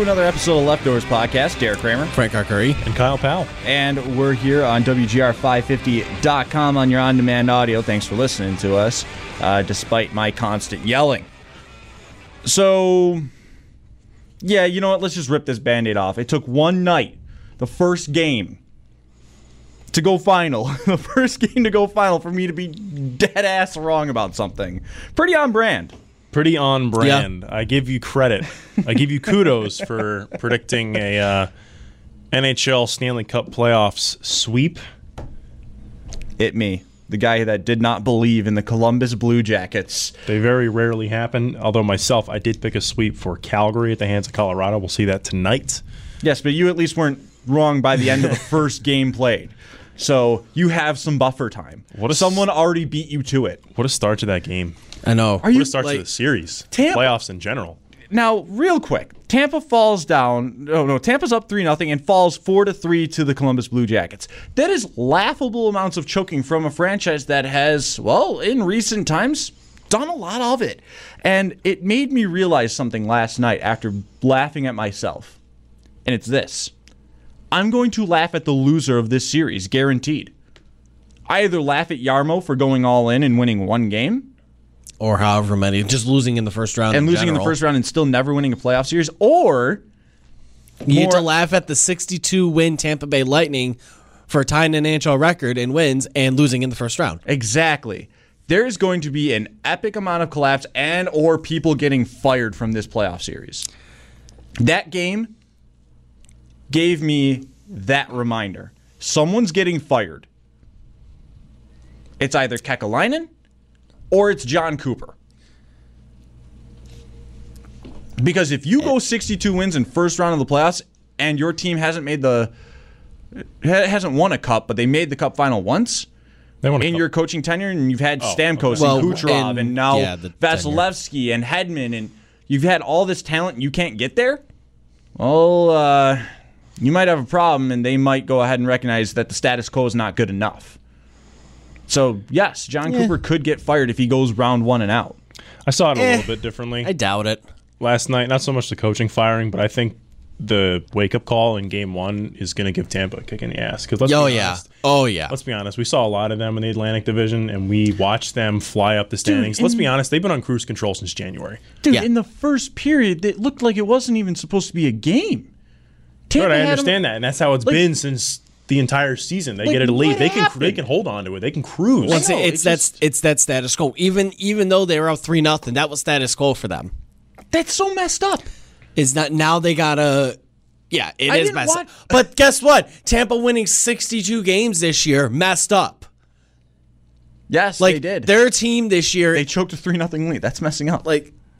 another episode of Leftovers Podcast. Derek Kramer, Frank Arcuri, and Kyle Powell. And we're here on WGR550.com on your on-demand audio. Thanks for listening to us, despite my constant yelling. So, yeah, you know what? Let's just rip this Band-Aid off. It took one night, the first game, to go final. The first game to go final for me to be dead-ass wrong about something. Pretty on brand. Pretty on brand. Yeah. I give you credit. I give you kudos for predicting a NHL Stanley Cup playoffs sweep. Me, the guy that did not believe in the Columbus Blue Jackets. They very rarely happen, although myself, I did pick a sweep for Calgary at the hands of Colorado. We'll see that tonight. Yes, but you at least weren't wrong by the end of the first game played. So you have some buffer time. Someone already beat you to it. What a start to that game. I know. What a start to the series. Playoffs in general. Now, real quick, Tampa falls down. Tampa's up 3-0 and falls 4-3 to the Columbus Blue Jackets. That is laughable amounts of choking from a franchise that has, well, in recent times, done a lot of it. And it made me realize something last night after laughing at myself. And it's this. I'm going to laugh at the loser of this series, guaranteed. I either laugh at Jarmo for going all in and winning one game, or however many, just losing in the first round. And losing in the first round and still never winning a playoff series. Or you get to laugh at the 62-win Tampa Bay Lightning for tying an NHL record in wins and losing in the first round. Exactly. There is going to be an epic amount of collapse and or people getting fired from this playoff series. That game gave me that reminder. Someone's getting fired. It's either Kekalainen or it's John Cooper. Because if you go 62 wins in first round of the playoffs and your team hasn't won a cup, but they made the cup final once in your coaching tenure, and you've had Stamkos and Kucherov and now Vasilevsky and Hedman, and you've had all this talent and you can't get there, well, you might have a problem, and they might go ahead and recognize that the status quo is not good enough. So, yes, John Cooper could get fired if he goes round one and out. I saw it a little bit differently. I doubt it. Last night, not so much the coaching firing, but I think the wake-up call in Game 1 is going to give Tampa a kick in the ass. Because let's be honest, we saw a lot of them in the Atlantic Division, and we watched them fly up the standings. Dude, let's be honest, they've been on cruise control since January. Dude, in the first period, it looked like it wasn't even supposed to be a game. Tampa I understand that, and that's how it's been since the entire season. They get it late. They can hold on to it. They can cruise. It's that status quo. Even though they were up 3-0, that was status quo for them. That's so messed up. Is not now they gotta. Yeah, it is messed up. But guess what? Tampa winning 62 games this year messed up. Yes, they did. Their team this year, they choked a 3-0 lead. That's messing up.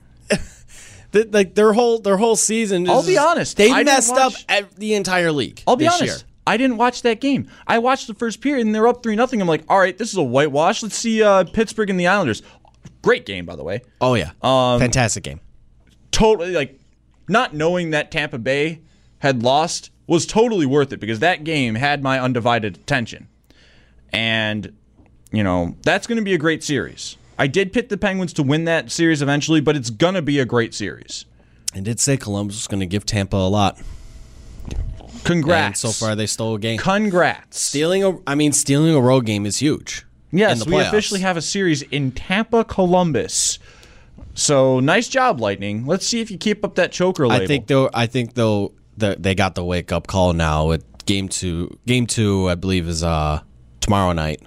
Their whole season. I'll be honest. They messed up the entire league. I'll be honest. I didn't watch that game. I watched the first period, and they're up 3-0. I'm like, all right, this is a whitewash. Let's see Pittsburgh and the Islanders. Great game, by the way. Oh, yeah. Fantastic game. Totally, not knowing that Tampa Bay had lost was totally worth it because that game had my undivided attention. And, that's going to be a great series. I did pick the Penguins to win that series eventually, but it's going to be a great series. I did say Columbus was going to give Tampa a lot. Congrats. And so far, they stole a game. Congrats. Stealing a road game is huge. Yes, we officially have a series in Tampa, Columbus. So, nice job, Lightning. Let's see if you keep up that choker label. I think they got the wake-up call now with Game 2. Game 2, I believe, is tomorrow night.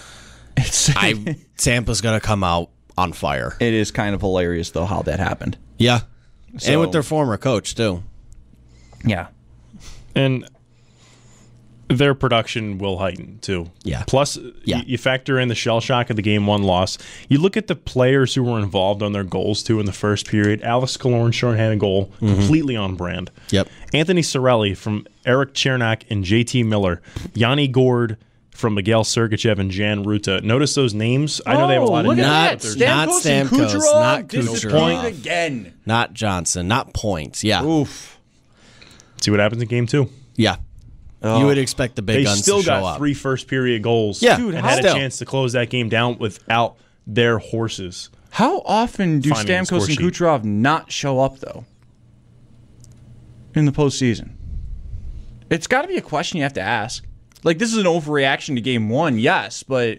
Tampa's going to come out on fire. It is kind of hilarious, though, how that happened. Yeah. And with their former coach, too. Yeah. And their production will heighten, too. Yeah. Plus, you factor in the shell shock of the Game 1 loss. You look at the players who were involved on their goals, too, in the first period. Alex Killorn, shorthanded goal, completely on brand. Yep. Anthony Cirelli from Eric Chernak and JT Miller. Yanni Gourde from Miguel Sergachev and Jan Ruta. Notice those names? I know they have a lot of names. Not Stamkos, not Kucherov. Again. Not Johnson, not Point. Yeah. Oof. See what happens in Game 2. Yeah. You would expect the big guns to show up. They still got 3 first-period goals. Yeah. Dude, and had a chance to close that game down without their horses. How often do Stamkos and Kucherov not show up, though? in the postseason? It's got to be a question you have to ask. Like, this is an overreaction to game one, yes, but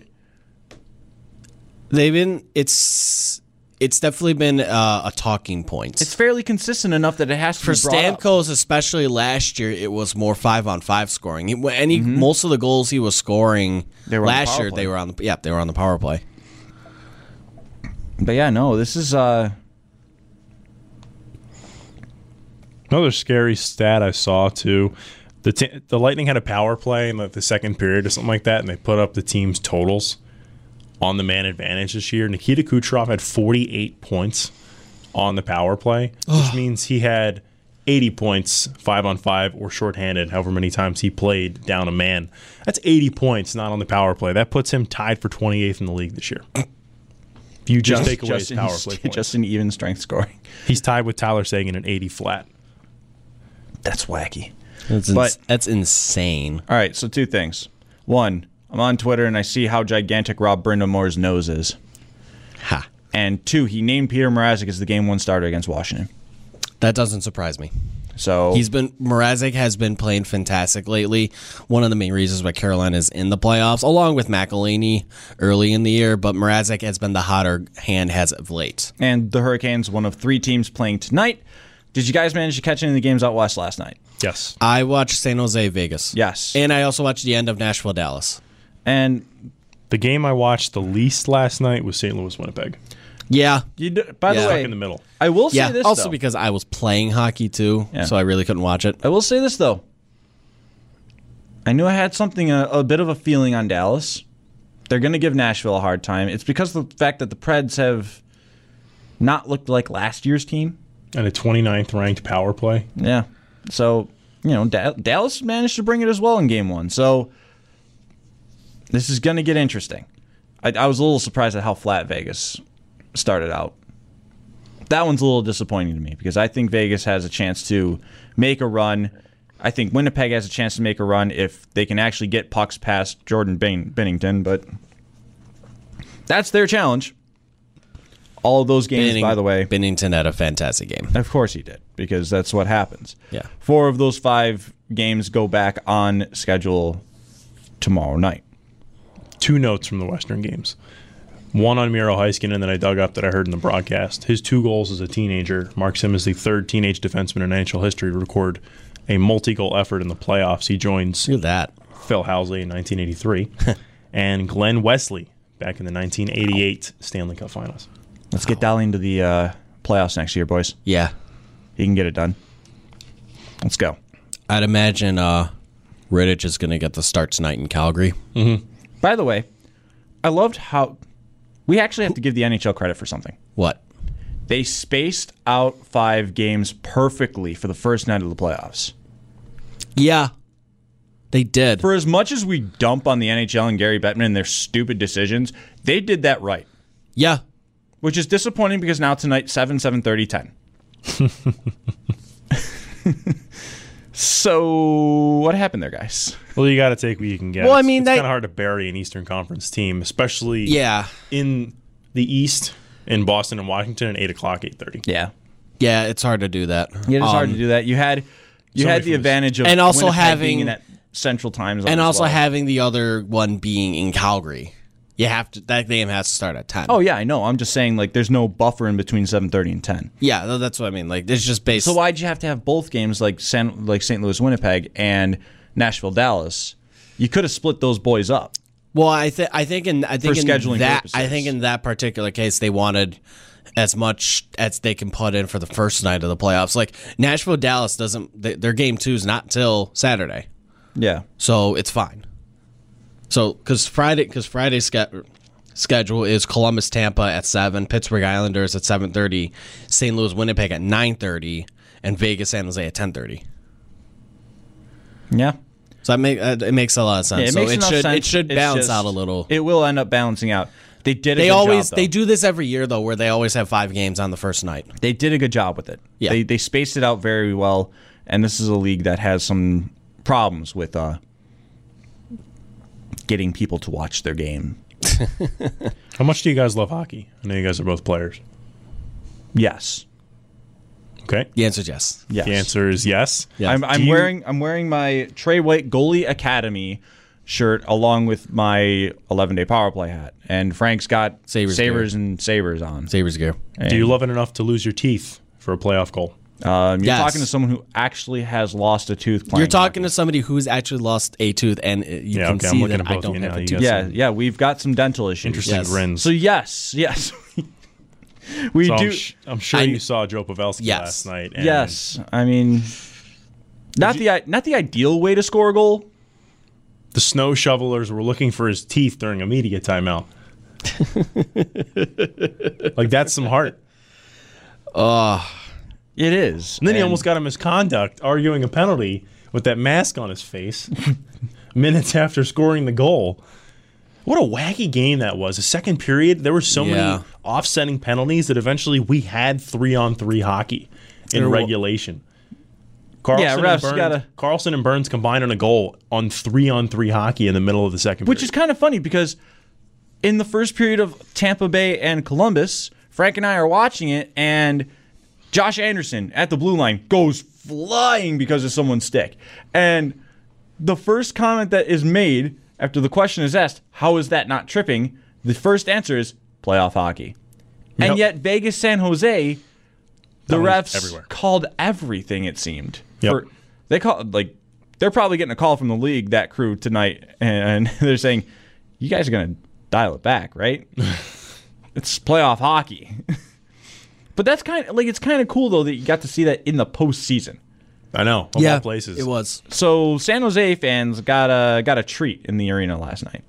it's definitely been a talking point. It's fairly consistent enough that it has to for be brought Stamkos, up. especially last year. It was more 5-on-5 scoring. Most of the goals he was scoring last year, they were on the power play. But yeah, no, this is another scary stat I saw too. The Lightning had a power play in the second period or something like that, and they put up the team's totals on the man advantage this year. Nikita Kucherov had 48 points on the power play, which means he had 80 points 5-on-5 or shorthanded, however many times he played down a man. That's 80 points not on the power play. That puts him tied for 28th in the league this year. If you just take away his power play points. Just in even strength scoring. He's tied with Tyler Seguin at 80 flat. That's wacky. That's insane. All right, so two things. One, I'm on Twitter and I see how gigantic Rob Brindamore's nose is. Ha. And two, he named Peter Mrazek as the game one starter against Washington. That doesn't surprise me. So Mrazek has been playing fantastic lately. One of the main reasons why Carolina is in the playoffs, along with McElhinney early in the year, but Mrazek has been the hotter hand as of late. And the Hurricanes, one of three teams playing tonight. Did you guys manage to catch any of the games out west last night? Yes. I watched San Jose, Vegas. Yes. And I also watched the end of Nashville, Dallas. And the game I watched the least last night was St. Louis, Winnipeg. Yeah. By the way, stuck in the middle. I will say this, also though. because I was playing hockey, too, so I really couldn't watch it. I will say this, though. I knew I had something, a bit of a feeling on Dallas. They're going to give Nashville a hard time. It's because of the fact that the Preds have not looked like last year's team. And a 29th ranked power play. Yeah. So, Dallas managed to bring it as well in game one. So, this is going to get interesting. I was a little surprised at how flat Vegas started out. That one's a little disappointing to me because I think Vegas has a chance to make a run. I think Winnipeg has a chance to make a run if they can actually get pucks past Jordan Binnington, but that's their challenge. All of those games, by the way. Binnington had a fantastic game. Of course he did, because that's what happens. Yeah. 4 of those 5 games go back on schedule tomorrow night. 2 notes from the Western games. One on Miro Heiskanen that I dug up that I heard in the broadcast. His 2 goals as a teenager marks him as the 3rd teenage defenseman in NHL history to record a multi-goal effort in the playoffs. He joins Look at that. Phil Housley in 1983 and Glenn Wesley back in the 1988 Stanley Cup Finals. Let's get Dolly into the playoffs next year, boys. Yeah. He can get it done. Let's go. I'd imagine Rittich is going to get the start tonight in Calgary. Mm-hmm. By the way, I loved how... We actually have to give the NHL credit for something. What? They spaced out 5 games perfectly for the first night of the playoffs. Yeah, they did. For as much as we dump on the NHL and Gary Bettman and their stupid decisions, they did that right. Yeah. Which is disappointing because now tonight, 7:30, 10. So, what happened there, guys? Well, you got to take what you can get. Well, I mean, it's kind of hard to bury an Eastern Conference team, especially in the East, in Boston and Washington at 8 o'clock, 8:30. Yeah. Yeah, it's hard to do that. Yeah, it's hard to do that. You had the advantage of and also Winnipeg having being in that central time zone, and also having the other one being in Calgary. You have to. That game has to start at 10. Oh yeah, I know. I'm just saying, like, there's no buffer in between 7:30 and 10. Yeah, that's what I mean. Like, it's just based. So why'd you have to have both games, like St. Louis, Winnipeg, and Nashville, Dallas? You could have split those boys up. Well, I think in scheduling purposes. I think in that particular case, they wanted as much as they can put in for the first night of the playoffs. Like Nashville, Dallas doesn't. Their game 2 is not till Saturday. Yeah. So it's fine. So, because Friday's schedule is Columbus, Tampa at 7, Pittsburgh Islanders at 7:30, St. Louis, Winnipeg at 9:30, and Vegas, San Jose at 10:30. Yeah. So it makes a lot of sense. Yeah, it should balance out a little. It will end up balancing out. They did. They do this every year though, where they always have 5 games on the first night. They did a good job with it. Yeah. They spaced it out very well, and this is a league that has some problems with getting people to watch their game. How much do you guys love hockey? I know you guys are both players. Yes. Okay. The answer is yes. Yes. The answer is yes. Yes. I'm wearing my Trey White Goalie Academy shirt along with my 11-day power play hat, and Frank's got Sabres and Sabres on. Sabres gear. Do you love it enough to lose your teeth for a playoff goal? You're Yes. talking to someone who actually has lost a tooth playing You're talking hockey. to somebody who's actually lost a tooth, and you Yeah, can okay, I'm see looking that at I both of don't you have now. a You tooth. guys- Yeah, we've got some dental issues. Interesting Yes. grins. So yes, we So do. I'm sure you saw Joe Pavelski Yes. last night. And Yes, I mean, not the ideal way to score a goal. the snow shovelers were looking for his teeth during a media timeout. Like, that's some heart. It is. And then he almost got a misconduct, arguing a penalty with that mask on his face minutes after scoring the goal. What a wacky game that was. The second period, there were so many offsetting penalties that eventually we had 3-on-3 hockey in regulation. Carlson and Burns combined on a goal on 3-on-3 hockey in the middle of the second period. Which is kind of funny because in the first period of Tampa Bay and Columbus, Frank and I are watching it, and Josh Anderson at the blue line goes flying because of someone's stick. And the first comment that is made after the question is asked, how is that not tripping? The first answer is playoff hockey. Yep. And yet Vegas, San Jose, the refs everywhere. called everything, it seemed. Yep. They're probably getting a call from the league, that crew, tonight, and they're saying, you guys are going to dial it back, right? It's playoff hockey. But that's it's kind of cool, though, that you got to see that in the postseason. I know. Of all places. It was. So San Jose fans got a treat in the arena last night.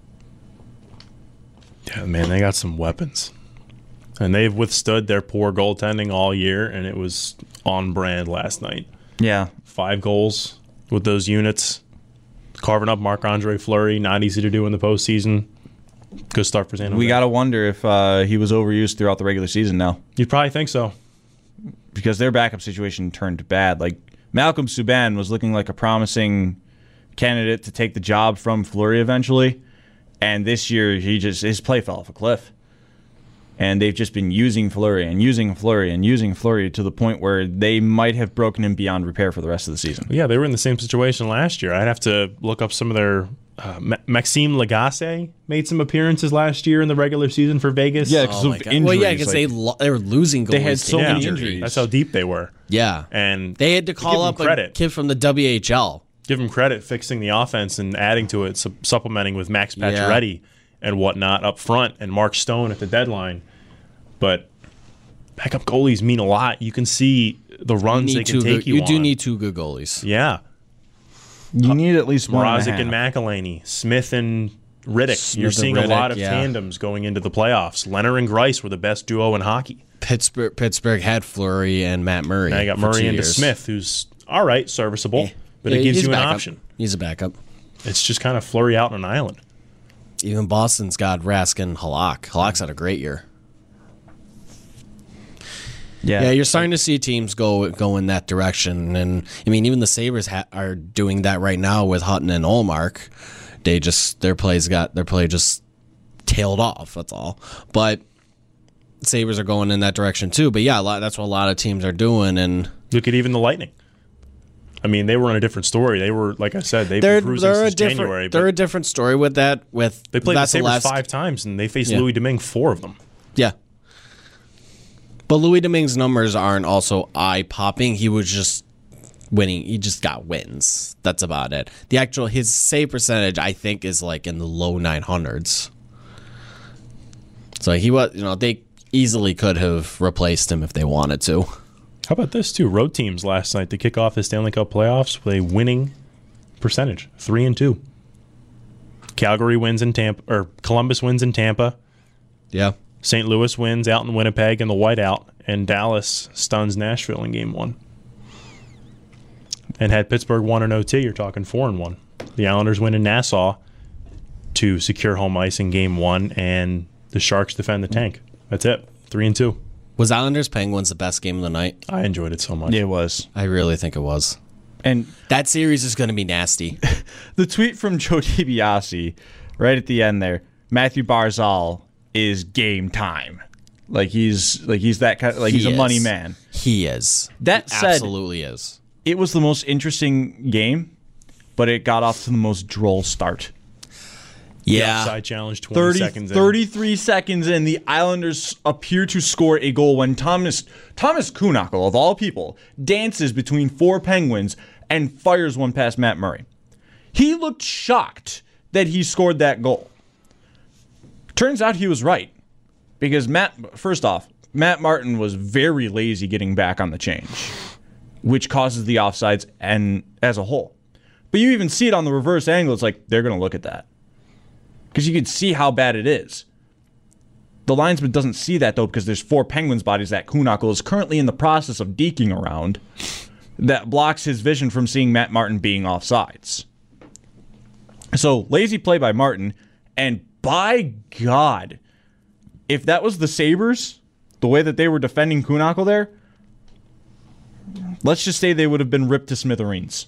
Yeah, man, they got some weapons. And they've withstood their poor goaltending all year, and it was on brand last night. Yeah. 5 goals with those units. Carving up Marc-Andre Fleury, not easy to do in the postseason. Good start for San Jose. We got to wonder if he was overused throughout the regular season now. You'd probably think so. Because their backup situation turned bad. Like, Malcolm Subban was looking like a promising candidate to take the job from Fleury eventually. And this year, his play fell off a cliff. And they've just been using Fleury and using Fleury and using Fleury to the point where they might have broken him beyond repair for the rest of the season. Yeah, they were in the same situation last year. I'd have to look up some of their... Maxime Lagacé made some appearances last year in the regular season for Vegas. Yeah, because of injuries. Well, yeah, because they were losing goalies. They had so many Yeah. injuries. That's how deep they were. Yeah. And They had to give call them up a credit. kid from the WHL. Give them credit fixing the offense and adding to it, supplementing with Max Pacioretty and whatnot up front, and Mark Stone at the deadline. But backup goalies mean a lot. You can see the runs they can take you on. You do need 2 good goalies. Yeah. You need at least one and a Mrazek and half. McElhaney, Smith and Riddick. You're and seeing a lot Riddick, of yeah. tandems going into the playoffs. Leonard and Grice were the best duo in hockey. Pittsburgh had Fleury and Matt Murray. Now you got for Murray 2 into years. Smith, who's all right, serviceable, but Yeah, it gives he's you an backup. option. He's a backup. It's just kind of Fleury out on an island. Even Boston's got Rask and Halak. Halak's had a great year. Yeah, you're starting to see teams go in that direction, and I mean, even the Sabres are doing that right now with Hutton and Ullmark. Their play just tailed off. That's all. But Sabres are going in that direction too. But yeah, that's what a lot of teams are doing. And Look at even the Lightning. I mean, they were on a different story. They were, like I said, they've been cruising since January. They're a different story with that. They played the Sabres 5 times, and they faced Louis Domingue 4 of them. Yeah. But Louis Domingue's numbers aren't also eye-popping. He was just winning. He just got wins. That's about it. His save percentage, I think, is like in the low 900s. So he was, they easily could have replaced him if they wanted to. How about this, too? Road teams last night to kick off the Stanley Cup playoffs with a winning percentage, 3-2. Calgary wins in Tampa, or Columbus wins in Tampa. Yeah. St. Louis wins out in Winnipeg in the whiteout, and Dallas stuns Nashville in Game 1. And had Pittsburgh won in OT, you're talking 4-1. The Islanders win in Nassau to secure home ice in Game 1, and the Sharks defend the tank. That's it, 3-2. Was Islanders Penguins the best game of the night? I enjoyed it so much. Yeah, it was. I really think it was. And that series is going to be nasty. The tweet from Joe DiBiase right at the end there, Matthew Barzal is game time. Like he's that kind. Like he's a money man. He is. That said, absolutely is. It was the most interesting game, but it got off to the most droll start. Yeah. Offside challenge 33 seconds in, the Islanders appear to score a goal when Thomas Kuhnhackl, of all people, dances between 4 Penguins and fires one past Matt Murray. He looked shocked that he scored that goal. Turns out he was right. Because first off, Matt Martin was very lazy getting back on the change, which causes the offsides and as a whole. But you even see it on the reverse angle. It's like they're going to look at that. Because you can see how bad it is. The linesman doesn't see that, though, because there's 4 Penguins bodies that Kuhnhackl is currently in the process of deking around that blocks his vision from seeing Matt Martin being offsides. So, lazy play by Martin, and by God, if that was the Sabres, the way that they were defending Kuhnhackl there, let's just say they would have been ripped to smithereens.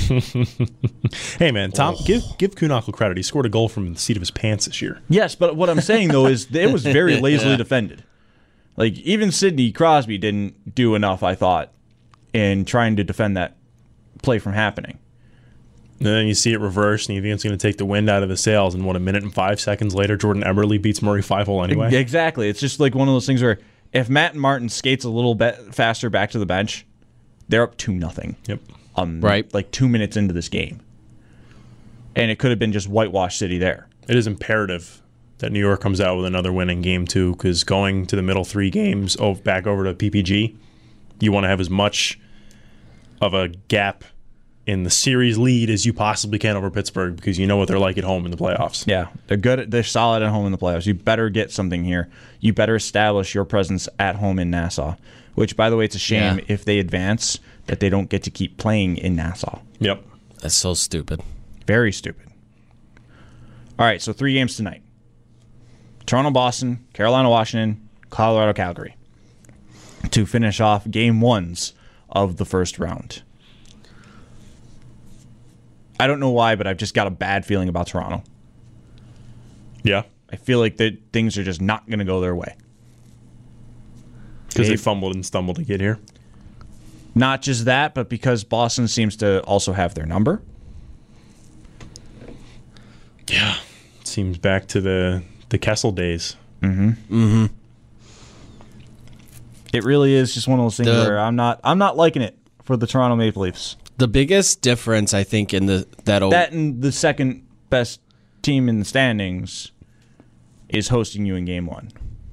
Hey, man, Tom, give Kuhnhackl credit. He scored a goal from the seat of his pants this year. Yes, but what I'm saying, though, is it was very lazily defended. Like, even Sidney Crosby didn't do enough, I thought, in trying to defend that play from happening. And then you see it reversed, and you think it's going to take the wind out of the sails, and 1 minute and 5 seconds later, Jordan Eberle beats Murray 5-0 anyway. Exactly. It's just like one of those things where if Matt Martin skates a little bit faster back to the bench, they're up 2-0. Yep. Right. Like 2 minutes into this game. And it could have been just whitewash city there. It is imperative that New York comes out with another win in game 2, because going to the middle 3 games back over to PPG, you want to have as much of a gap in the series lead as you possibly can over Pittsburgh, because you know what they're like at home in the playoffs. Yeah, they're good. They're solid at home in the playoffs. You better get something here. You better establish your presence at home in Nassau, which, by the way, it's a shame if they advance that they don't get to keep playing in Nassau. Yep. That's so stupid. Very stupid. All right, so 3 games tonight. Toronto, Boston, Carolina, Washington, Colorado, Calgary, to finish off game 1s of the first round. I don't know why, but I've just got a bad feeling about Toronto. Yeah. I feel like that things are just not going to go their way. Because they fumbled and stumbled to get here. Not just that, but because Boston seems to also have their number. Yeah. It seems back to the Kessel days. Mm-hmm. Mm-hmm. It really is just one of those things where I'm not liking it for the Toronto Maple Leafs. The biggest difference, I think, in that and the second best team in the standings is hosting you in game 1.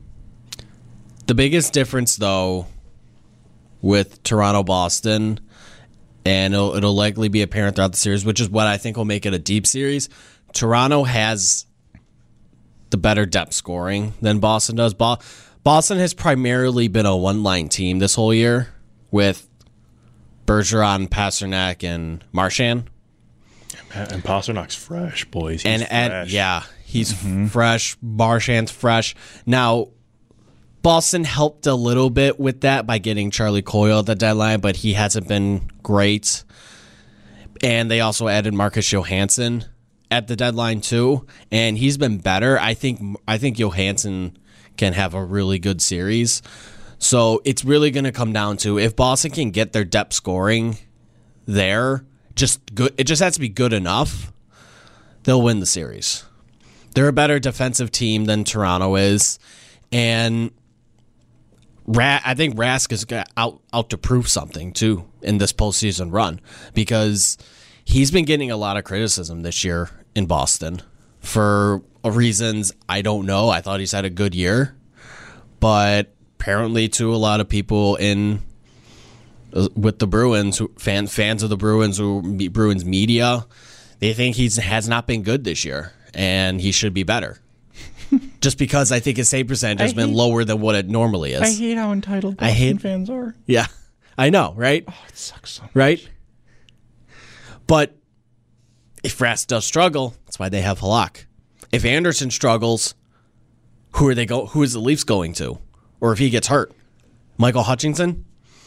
The biggest difference, though, with Toronto-Boston, and it'll likely be apparent throughout the series, which is what I think will make it a deep series, Toronto has the better depth scoring than Boston does. Boston has primarily been a one-line team this whole year with Bergeron, Pasternak, and Marchand. And Pasternak's fresh, boys. He's fresh. He's fresh. Marchand's fresh. Now, Boston helped a little bit with that by getting Charlie Coyle at the deadline, but he hasn't been great. And they also added Marcus Johansson at the deadline too, and he's been better. I think Johansson can have a really good series. So it's really going to come down to if Boston can get their depth scoring there, just good. It just has to be good enough. They'll win the series. They're a better defensive team than Toronto is, and I think Rask is out to prove something too in this postseason run, because he's been getting a lot of criticism this year in Boston for reasons I don't know. I thought he's had a good year, but apparently to a lot of people with the Bruins, fans of the Bruins, Bruins media, they think he has not been good this year, and he should be better. Just because I think his save percentage has been lower than what it normally is. I hate how entitled Boston fans are. Yeah, I know, right? Oh, it sucks so much. Right? But if Rask does struggle, that's why they have Halak. If Anderson struggles, who is the Leafs going to? Or if he gets hurt, Michael Hutchinson?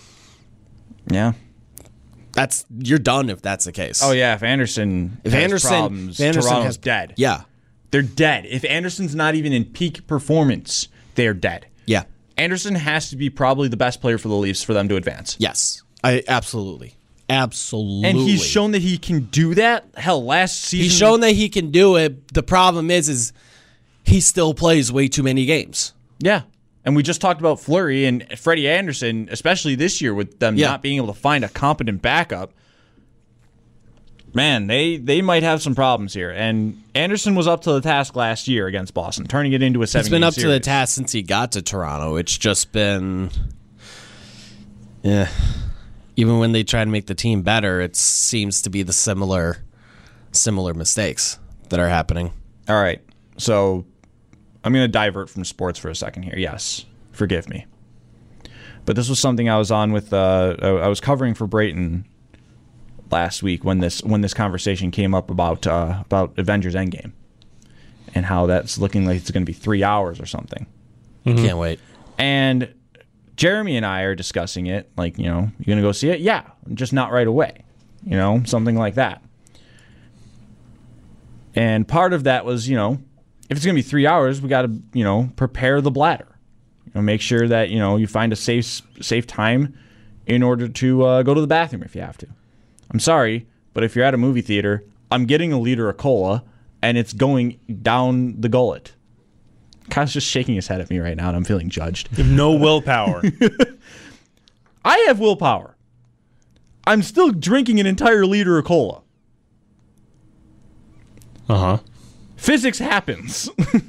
Yeah. You're done if that's the case. Oh yeah, if Anderson has problems, Toronto's dead. Yeah. They're dead. If Anderson's not even in peak performance, they're dead. Yeah. Anderson has to be probably the best player for the Leafs for them to advance. Yes, absolutely. Absolutely. And he's shown that he can do that. Hell, last season... He's shown that he can do it. The problem is he still plays way too many games. Yeah. And we just talked about Fleury and Freddie Anderson, especially this year with them not being able to find a competent backup. Man, they might have some problems here. And Anderson was up to the task last year against Boston, turning it into a 7-game series. He's been up to the task since he got to Toronto. It's just been... Yeah. Even when they try to make the team better, it seems to be the similar mistakes that are happening. All right. So I'm going to divert from sports for a second here. Yes. Forgive me. But this was something I was on with I was covering for Brayton last week when this conversation came up about Avengers Endgame and how that's looking like it's going to be 3 hours or something. Mm-hmm. Can't wait. And Jeremy and I are discussing it, like, you know, you going to go see it? Yeah, just not right away. You know, something like that. And part of that was, you know, if it's going to be 3 hours, we got to, you know, prepare the bladder. You know, make sure that, you know, you find a safe time in order to go to the bathroom if you have to. I'm sorry, but if you're at a movie theater, I'm getting a liter of cola, and it's going down the gullet. Kyle's just shaking his head at me right now, and I'm feeling judged. You have no willpower. I have willpower. I'm still drinking an entire liter of cola. Uh-huh. Physics happens.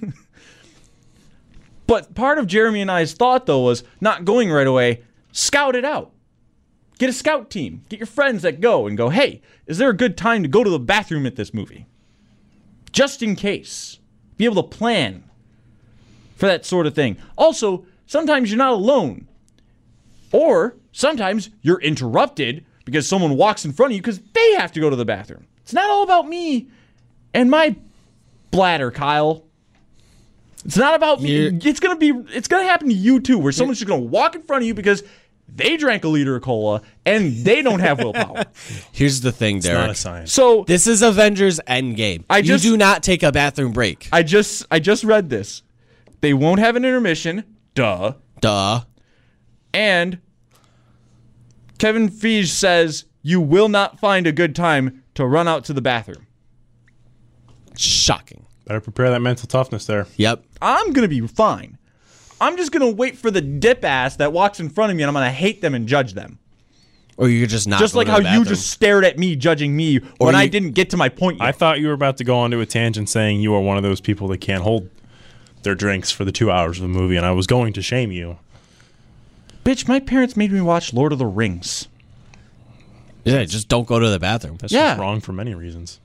But part of Jeremy and I's thought, though, was not going right away. Scout it out. Get a scout team. Get your friends that go and go, hey, is there a good time to go to the bathroom at this movie? Just in case. Be able to plan for that sort of thing. Also, sometimes you're not alone. Or sometimes you're interrupted because someone walks in front of you because they have to go to the bathroom. It's not all about me and my bladder, Kyle. It's not about me. It's gonna happen to you too, where someone's just gonna walk in front of you because they drank a liter of cola and they don't have willpower. Here's the thing, Derek. It's not a science. So this is Avengers Endgame. You do not take a bathroom break. I just read this. They won't have an intermission. Duh. And Kevin Feige says you will not find a good time to run out to the bathroom. Shocking. Better prepare that mental toughness there. Yep. I'm going to be fine. I'm just going to wait for the dip ass that walks in front of me, and I'm going to hate them and judge them. Or you're just not. Just like how you just stared at me, judging me when I didn't get to my point yet. I thought you were about to go onto a tangent saying you are one of those people that can't hold their drinks for the 2 hours of the movie, and I was going to shame you. Bitch, my parents made me watch Lord of the Rings. Yeah, just don't go to the bathroom. That's just wrong for many reasons.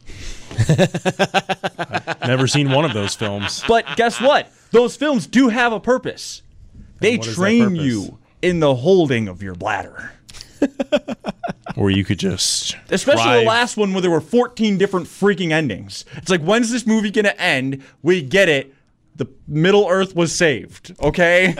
I've never seen one of those films. But guess what? Those films do have a purpose. They train you in the holding of your bladder. Or you could just Especially the last one where there were 14 different freaking endings. It's like, when's this movie going to end? We get it. The Middle Earth was saved, okay?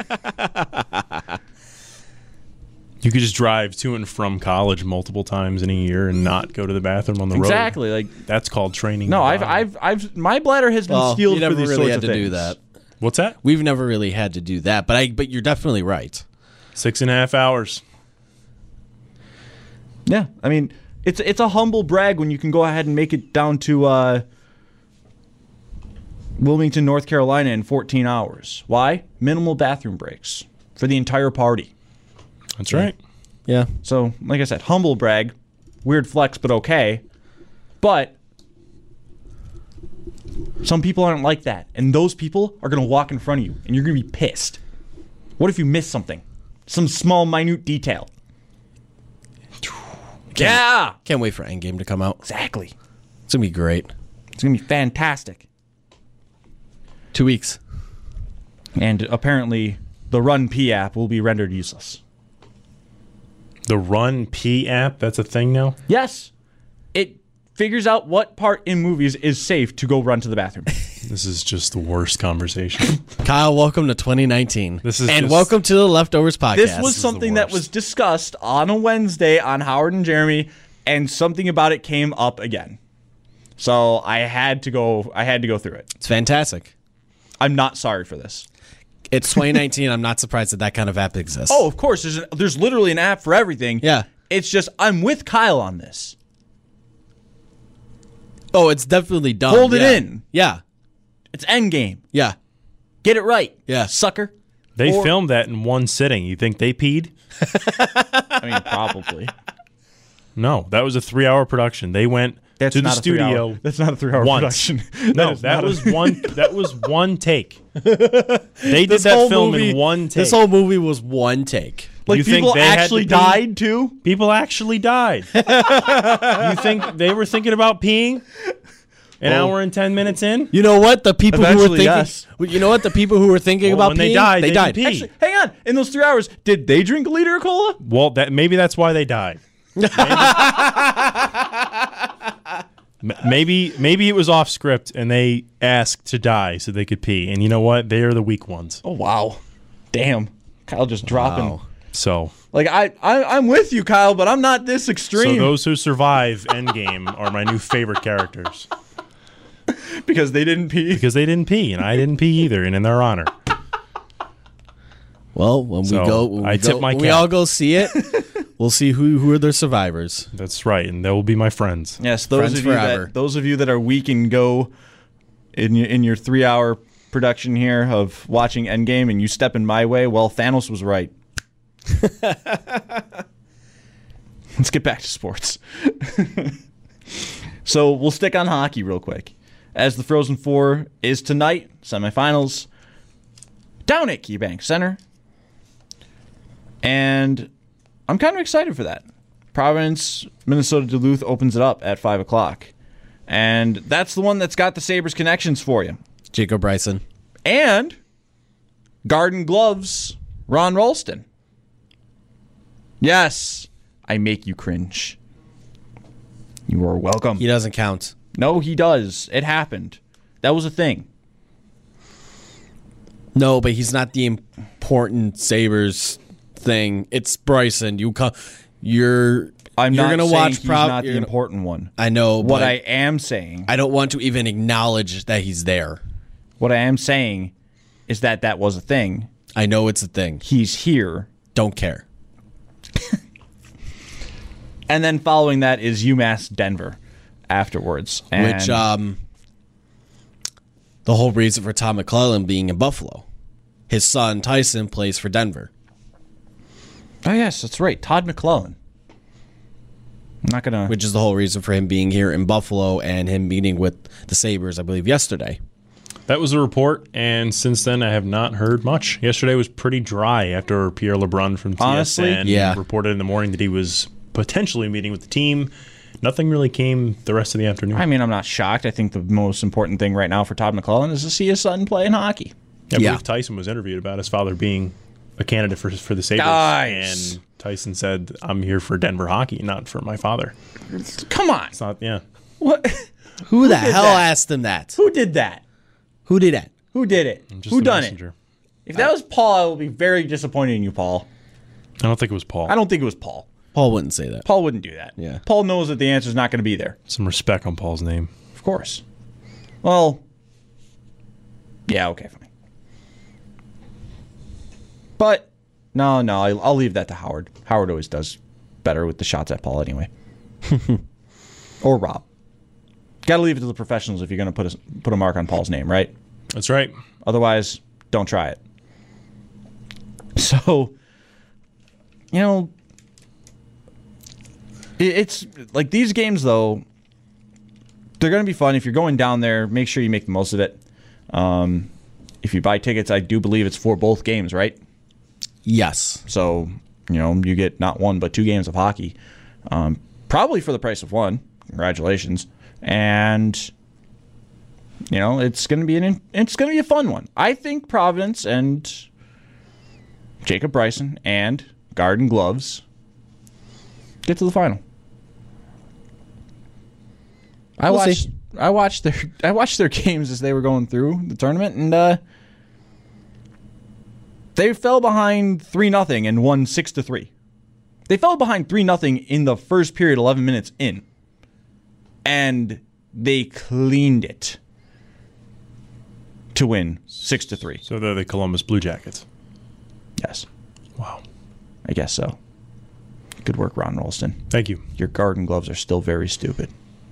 You could just drive to and from college multiple times in a year and not go to the bathroom on the road. Exactly, like that's called training. No, I've my bladder has been steeled for these sorts of things. We never really had to do that. What's that? We've never really had to do that, but you're definitely right. 6.5 hours. Yeah, I mean, it's a humble brag when you can go ahead and make it down to Wilmington, North Carolina in 14 hours. Why? Minimal bathroom breaks for the entire party. That's right. Yeah. So, like I said, humble brag, weird flex, but okay. But some people aren't like that, and those people are going to walk in front of you, and you're going to be pissed. What if you miss something? Some small, minute detail. Can't wait for Endgame to come out. Exactly. It's going to be great. It's going to be fantastic. 2 weeks. And apparently, the Run P app will be rendered useless. The Run P app? That's a thing now? Yes. It figures out what part in movies is safe to go run to the bathroom. This is just the worst conversation. Kyle, welcome to 2019. Welcome to the Leftovers Podcast. This was something that was discussed on a Wednesday on Howard and Jeremy, and something about it came up again. So I had to go through it. It's fantastic. I'm not sorry for this. It's 2019. I'm not surprised that kind of app exists. Oh, of course. There's literally an app for everything. Yeah. It's just I'm with Kyle on this. Oh, it's definitely done. Hold it in. Yeah. It's Endgame. Yeah. Get it right. Yeah. Sucker. They filmed that in one sitting. You think they peed? I mean, probably. No, that was a 3-hour production. They went to the studio. That's not a 3-hour production. No, that was one. That was one take. They did that film in one take. This whole movie was one take. Like, people actually died too? People actually died. You think they were thinking about peeing? An hour and 10 minutes in? You know what? The people who were thinking. Yes. You know what? The people who were thinking about when peeing, they died. Pee. Actually, hang on. In those 3 hours, did they drink a liter of cola? Well, maybe that's why they died. Maybe it was off script and they asked to die so they could pee. And you know what? They are the weak ones. Oh, wow. Damn. Kyle just dropping. Wow. So, like, I'm with you, Kyle, but I'm not this extreme. So those who survive Endgame are my new favorite characters. Because they didn't pee? Because they didn't pee, and I didn't pee either, and in their honor. Well, when we all go see it, we'll see who are the survivors. That's right, and they will be my friends. Yes, those of you that are weak and go in your 3-hour production here of watching Endgame and you step in my way, well, Thanos was right. Let's get back to sports. So we'll stick on hockey real quick. As the Frozen Four is tonight, semifinals, down at KeyBank Center. And I'm kind of excited for that. Providence, Minnesota Duluth opens it up at 5 o'clock. And that's the one that's got the Sabres connections for you. Jacob Bryson. And Garden Gloves, Ron Ralston. Yes, I make you cringe. You are welcome. He doesn't count. No, he does. It happened. That was a thing. No, but he's not the important Sabres thing. It's Bryson. You're gonna watch. He's not the important one. I know. What I am saying. I don't want to even acknowledge that he's there. What I am saying is that was a thing. I know it's a thing. He's here. Don't care. And then following that is UMass Denver afterwards. Which, the whole reason for Todd McClellan being in Buffalo. His son, Tyson, plays for Denver. Oh, yes, that's right. Todd McClellan. I'm not going to... Which is the whole reason for him being here in Buffalo and him meeting with the Sabres, I believe, yesterday. That was a report, and since then I have not heard much. Yesterday was pretty dry after Pierre LeBrun from TSN reported in the morning that he was potentially meeting with the team. Nothing really came the rest of the afternoon. I mean, I'm not shocked. I think the most important thing right now for Todd McClellan is to see his son play in hockey. I believe Tyson was interviewed about his father being a candidate for the Sabres. Nice. And Tyson said, I'm here for Denver hockey, not for my father. Come on. It's not, yeah. What? Who the hell asked him that? Who did that? Who did that? Who did it? Who done it? If that was Paul, I will be very disappointed in you, Paul. I don't think it was Paul. I don't think it was Paul. Paul wouldn't say that. Paul wouldn't do that. Yeah. Paul knows that the answer is not going to be there. Some respect on Paul's name. Of course. Well, yeah, okay, fine. But, no, I'll leave that to Howard. Howard always does better with the shots at Paul anyway. Or Rob. Got to leave it to the professionals if you're going to put a mark on Paul's name, right? That's right. Otherwise, don't try it. So, you know, it's like these games, though, they're going to be fun. If you're going down there, make sure you make the most of it. If you buy tickets, I do believe it's for both games, right? Yes. So, you know, you get not one, but 2 games of hockey. Probably for the price of one. Congratulations. And, you know, it's going to be a fun one. I think Providence and Jacob Bryson and Garden Gloves get to the final. I watched their games as they were going through the tournament, and they fell behind 3-0 and won 6-3. They fell behind 3-0 in the first period, 11 minutes in, and they cleaned it. to win 6-3. So they're the Columbus Blue Jackets. Yes. Wow. I guess so. Good work, Ron Rolston. Thank you. Your garden gloves are still very stupid.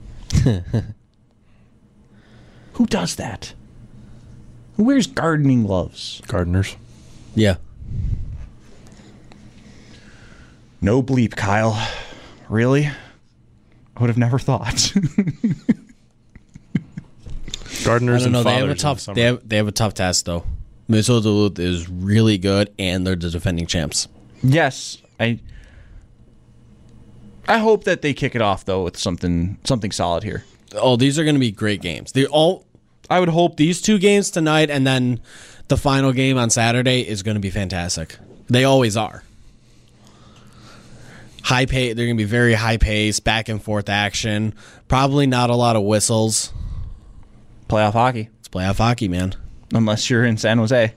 Who does that? Who wears gardening gloves? Gardeners. Yeah. No bleep, Kyle. Really? I would have never thought. Gardeners and fathers. They have a tough task though. Minnesota Duluth is really good, and they're the defending champs. Yes, I hope that they kick it off though with something solid here. Oh, these are going to be great games. I would hope these 2 games tonight, and then the final game on Saturday is going to be fantastic. They always are. High pace. They're going to be very high pace, back and forth action. Probably not a lot of whistles. Playoff hockey. It's playoff hockey, man. Unless you're in San Jose.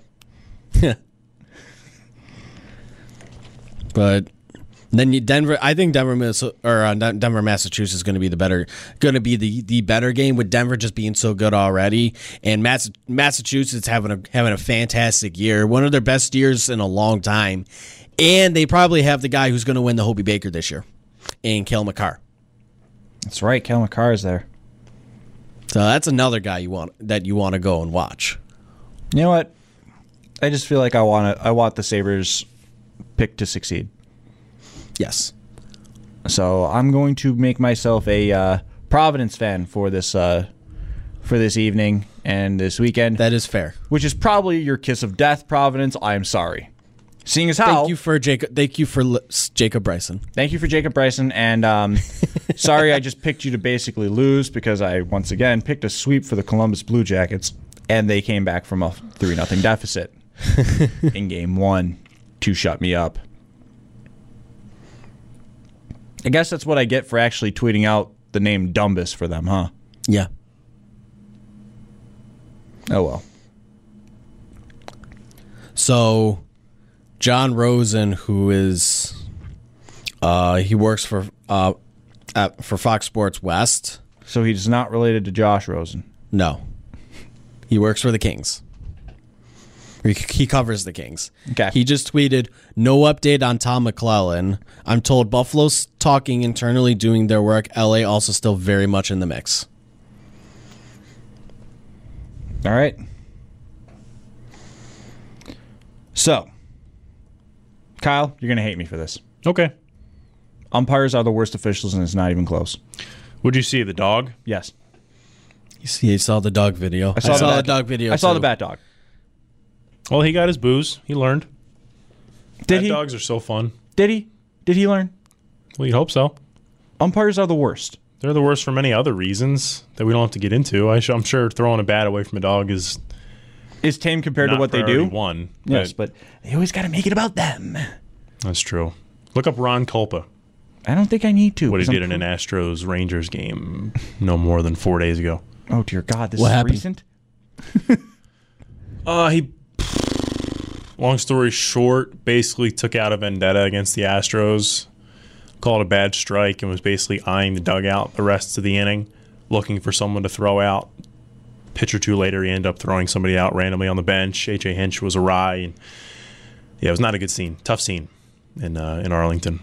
But then Denver. I think Denver, Massachusetts is going to be the better game, with Denver just being so good already, and Massachusetts having a fantastic year, one of their best years in a long time, and they probably have the guy who's going to win the Hobey Baker this year, and Cale Makar. That's right, Cale Makar is there. So that's another guy you want to go and watch. You know what? I just feel like I want the Sabres pick to succeed. Yes. So I'm going to make myself a Providence fan for this evening and this weekend. That is fair. Which is probably your kiss of death, Providence. I am sorry. Seeing as how. Thank you for Jacob Bryson. Thank you for Jacob Bryson, and sorry I just picked you to basically lose because I once again picked a sweep for the Columbus Blue Jackets, and they came back from a 3-0 deficit in Game 1 to shut me up. I guess that's what I get for actually tweeting out the name Dumbus for them, huh? Yeah. Oh, well. So, John Rosen, who is, he works for Fox Sports West. So he's not related to Josh Rosen? No. He works for the Kings. He covers the Kings. Okay. He just tweeted, "No update on Tom McClellan. I'm told Buffalo's talking internally, doing their work. LA also still very much in the mix." All right. So, Kyle, you're going to hate me for this. Okay. Umpires are the worst officials, and it's not even close. What'd you see, the dog? Yes. You saw the dog video. I saw the dog video. I saw the bat dog. Well, he got his booze. He learned. Did he? Dogs are so fun. Did he? Did he learn? Well, you'd hope so. Umpires are the worst. They're the worst for many other reasons that we don't have to get into. I'm sure throwing a bat away from a dog is tame compared to what they do. One, yes, but they always got to make it about them. That's true. Look up Ron Kulpa. I don't think I need to. What he did in an Astros-Rangers game no more than 4 days ago. Oh, dear God. This is recent? Long story short, basically took out a vendetta against the Astros, called a bad strike, and was basically eyeing the dugout the rest of the inning, looking for someone to throw out. Pitch or two later, he ended up throwing somebody out randomly on the bench. H.A. Hinch was awry. And yeah, it was not a good scene. Tough scene in Arlington.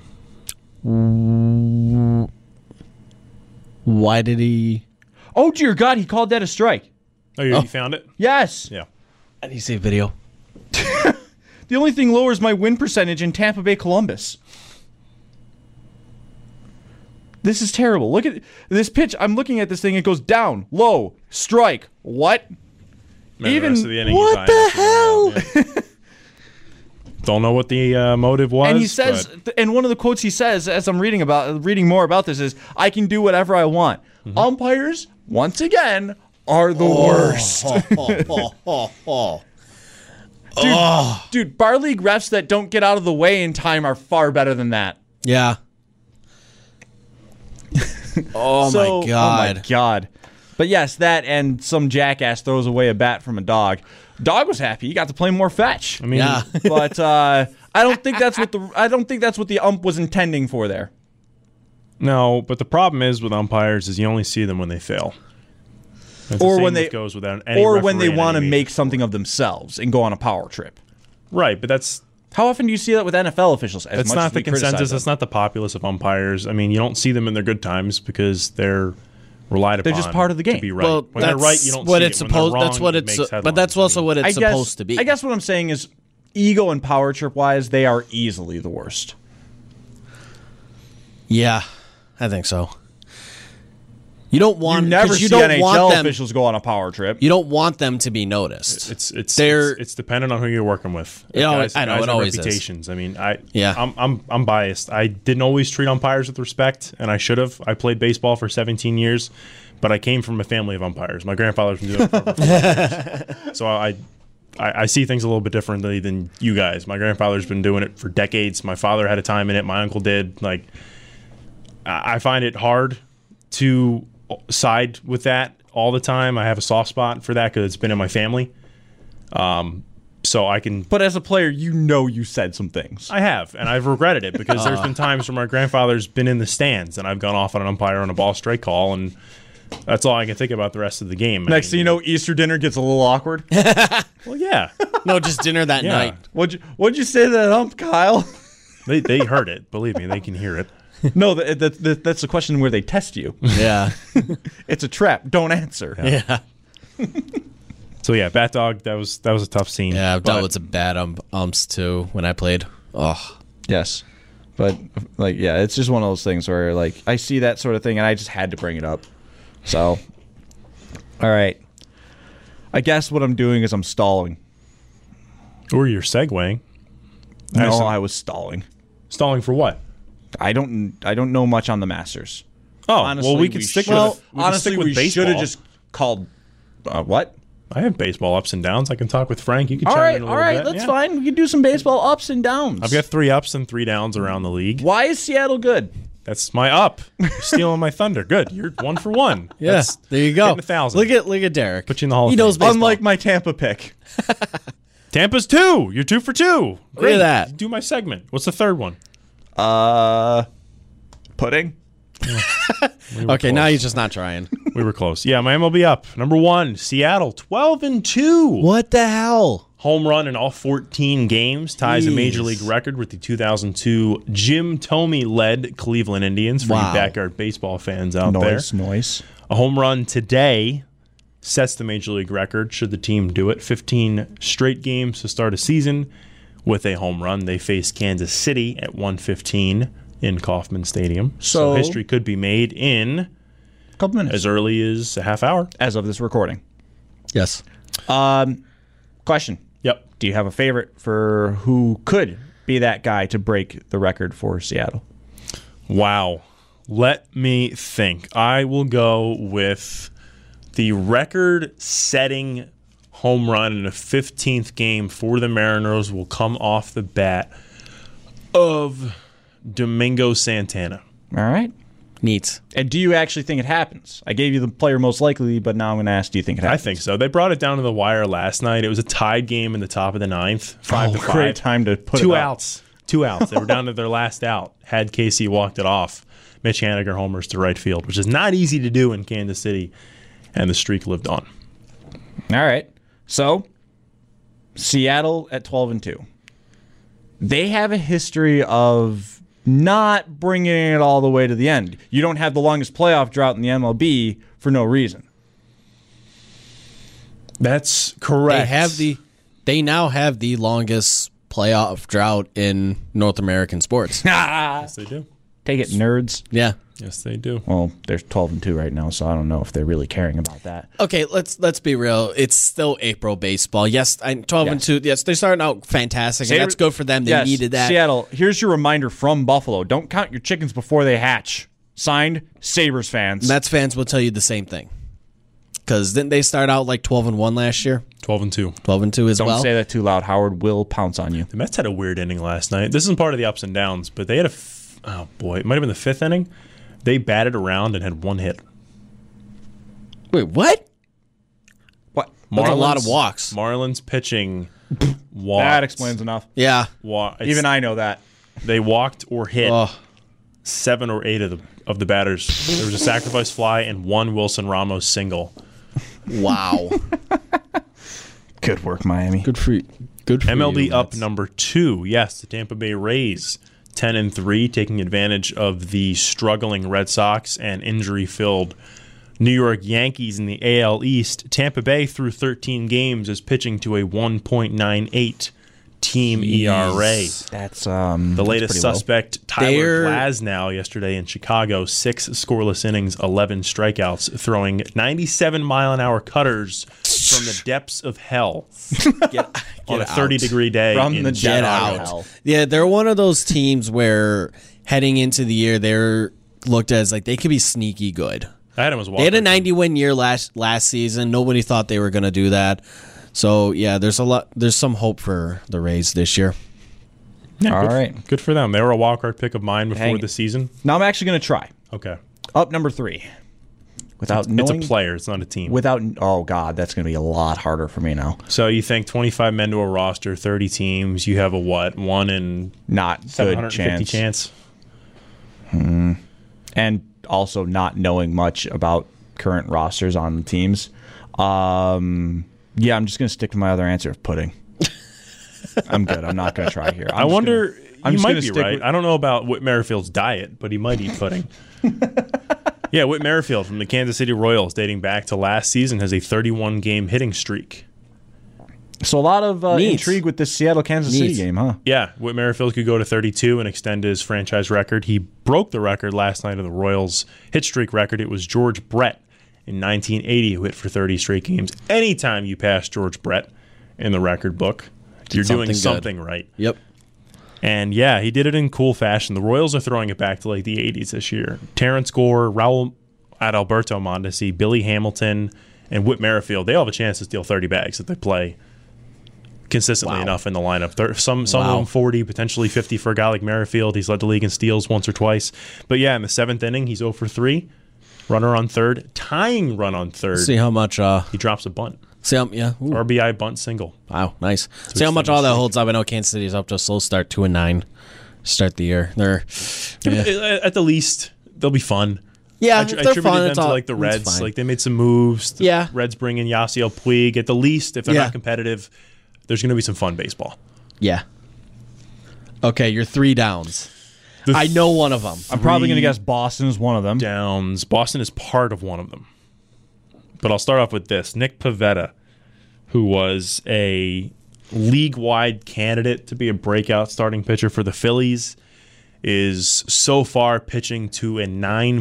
Why did he... Oh, dear God, he called that a strike. Oh, you found it? Yes. Yeah. I didn't see a video. The only thing lowers my win percentage in Tampa Bay Columbus. This is terrible. Look at this pitch. I'm looking at this thing. It goes down, low, strike. What? Man, Even what the hell? Yeah. Don't know what the motive was. And he says, and one of the quotes he says, as I'm reading more about this, is, "I can do whatever I want." Mm-hmm. Umpires, once again, are the worst. Dude, bar league refs that don't get out of the way in time are far better than that. Yeah. Oh my God. But yes, that and some jackass throws away a bat from a dog. Dog was happy. He got to play more fetch. I mean, yeah. But I don't think that's what the ump was intending for there. No, but the problem is with umpires is you only see them when they fail. or when they goes without any or when they referee in want to any make something of themselves and go on a power trip. Right, but that's how often do you see that with NFL officials? That's not the consensus. That's not the populace of umpires. I mean, you don't see them in their good times because they're relied upon. They're just part of the game. To be right. Well, when they're right, you don't what see it's it. When supposed. they're wrong, That's what it it's. makes But that's also what it's supposed to be. I guess what I'm saying is, ego and power trip wise, they are easily the worst. Yeah, I think so. You don't want. You never see don't NHL officials go on a power trip. You don't want them to be noticed. It's dependent on who you're working with. I know it always reputations. is. I mean, I'm biased. I didn't always treat umpires with respect, and I should have. I played baseball for 17 years, but I came from a family of umpires. My grandfather's been doing it for over 40 years. So I see things a little bit differently than you guys. My grandfather's been doing it for decades. My father had a time in it. My uncle did. Like, I find it hard to side with that all the time. I have a soft spot for that because it's been in my family. So I can. But as a player, you said some things. I have, and I've regretted it because there's been times where my grandfather's been in the stands and I've gone off on an umpire on a ball strike call, and that's all I can think about the rest of the game. Next thing you know, Easter dinner gets a little awkward. Well, yeah. No, just dinner that night. What'd you say to that ump, Kyle? They heard it. Believe me, they can hear it. No, that's the question where they test you. Yeah. It's a trap. Don't answer. Yeah. So yeah, Bat Dog. That was a tough scene. Yeah, I've dealt with some bad umps too when I played. Oh. Yes. But like, yeah, it's just one of those things where like I see that sort of thing and I just had to bring it up. So, all right. I guess what I'm doing is I'm stalling. Or you're segueing. No, I was stalling. Stalling for what? I don't know much on the Masters. Oh, honestly, well, we could stick with honestly, we should have just called what? I have baseball ups and downs. I can talk with Frank. You can all chime in a right, little bit. That's fine. We can do some baseball ups and downs. I've got 3 ups and 3 downs around the league. Why is Seattle good? That's my up. You're stealing my thunder. Good. You're 1 for 1. Yeah, there you go. 1,000. Look at Derek. Put you in the Hall of He Fame. knows baseball. Unlike my Tampa pick. Tampa's 2. You're 2 for 2. Great. Look at that. Do my segment. What's the third one? Pudding. Okay, now he's just not trying. We were close. Yeah, my MLB up. Number 1, Seattle, 12-2. What the hell? Home run in all 14 games. Ties a major league record with the 2002 Jim Thome-led Cleveland Indians for you backyard baseball fans out there. Nice. A home run today sets the major league record should the team do it. 15 straight games to start a season with a home run. They face Kansas City at 1:15 in Kauffman Stadium. So history could be made in a couple minutes. As early as a half hour. As of this recording. Yes. Question. Yep. Do you have a favorite for who could be that guy to break the record for Seattle? Wow. Let me think. I will go with the record-setting home run in a 15th game for the Mariners will come off the bat of Domingo Santana. All right. Neat. And do you actually think it happens? I gave you the player most likely, but now I'm going to ask, do you think it happens? I think so. They brought it down to the wire last night. It was a tied game in the top of the 9th. 5-5. Great time to put 2 it outs. 2 outs. They were down to their last out. Had Casey walked it off. Mitch Haniger homers to right field, which is not easy to do in Kansas City, and the streak lived on. All right. So, Seattle at 12-2. They have a history of not bringing it all the way to the end. You don't have the longest playoff drought in the MLB for no reason. That's correct. They now have the longest playoff drought in North American sports. Yes, they do. Take it, nerds. Yeah. Yes, they do. Well, they're 12-2 right now, so I don't know if they're really caring about that. Okay, let's be real. It's still April baseball. Yes, 12-2. Yes, they're starting out fantastic, and that's good for them. They needed that. Seattle, here's your reminder from Buffalo. Don't count your chickens before they hatch. Signed, Sabres fans. Mets fans will tell you the same thing. Because didn't they start out like 12-1 last year? 12-2. 12-2 as well? Don't say that too loud. Howard will pounce on you. The Mets had a weird inning last night. This isn't part of the ups and downs, but they had oh boy, it might have been the 5th inning. They batted around and had 1 hit. Wait, what? What? That's a lot of walks. Marlins pitching walked. That explains enough. Yeah. Even I know that. They walked or hit 7 or 8 of the batters. There was a sacrifice fly and 1 Wilson Ramos single. Wow. Good work, Miami. Good for you. Good for MLB you, up Mets. number 2. Yes, the Tampa Bay Rays 10-3, taking advantage of the struggling Red Sox and injury-filled New York Yankees in the AL East. Tampa Bay through 13 games is pitching to a 1.98 team ERA. That's The latest suspect, Tyler Glasnow, yesterday in Chicago, 6 scoreless innings, 11 strikeouts, throwing 97-mile-an-hour cutters from the depths of hell on a 30-degree day from the Chicago. Yeah, they're one of those teams where heading into the year, they're looked as like they could be sneaky good. I had him as They had a 90-win year last season. Nobody thought they were going to do that. So yeah, there's some hope for the Rays this year. Yeah, All right. Good for them. They were a wildcard pick of mine before the season. Now I'm actually going to try. Okay. Up number 3. Without It's a player. It's not a team. Oh, God, that's going to be a lot harder for me now. So you think 25 men to a roster, 30 teams, you have a what? 1 in Not good 750 chance? And also not knowing much about current rosters on the teams. Yeah, I'm just going to stick to my other answer of pudding. I'm good. I'm not going to try here. I wonder, you might be right. I don't know about Whit Merrifield's diet, but he might eat pudding. Yeah, Whit Merrifield from the Kansas City Royals, dating back to last season, has a 31-game hitting streak. So a lot of intrigue with this Seattle-Kansas City game, huh? Yeah, Whit Merrifield could go to 32 and extend his franchise record. He broke the record last night of the Royals' hit streak record. It was George Brett in 1980 who hit for 30 straight games. Anytime you pass George Brett in the record book, you're doing something right. Yep. And yeah, he did it in cool fashion. The Royals are throwing it back to like the 80s this year. Terrence Gore, Raul Adalberto Mondesi, Billy Hamilton, and Whit Merrifield, they all have a chance to steal 30 bags if they play consistently enough in the lineup. Some of them 40, potentially 50 for a guy like Merrifield. He's led the league in steals once or twice. But yeah, in the 7th inning, he's 0 for 3. Runner on third, tying run on third. See how much he drops a bunt. See how, RBI bunt single. Wow, nice. See how much all that holds up. I know Kansas City's up to a slow start, 2-9. Start the year. At the least, they'll be fun. Yeah, I attributed fun, them to like the Reds. Like they made some moves. The Reds bring in Yasiel Puig. At the least, if they're not competitive, there's going to be some fun baseball. Yeah. Okay, your 3 downs. I know one of them. I'm probably going to guess Boston is one of them. Downs. Boston is part of one of them. But I'll start off with this. Nick Pivetta, who was a league-wide candidate to be a breakout starting pitcher for the Phillies, is so far pitching to a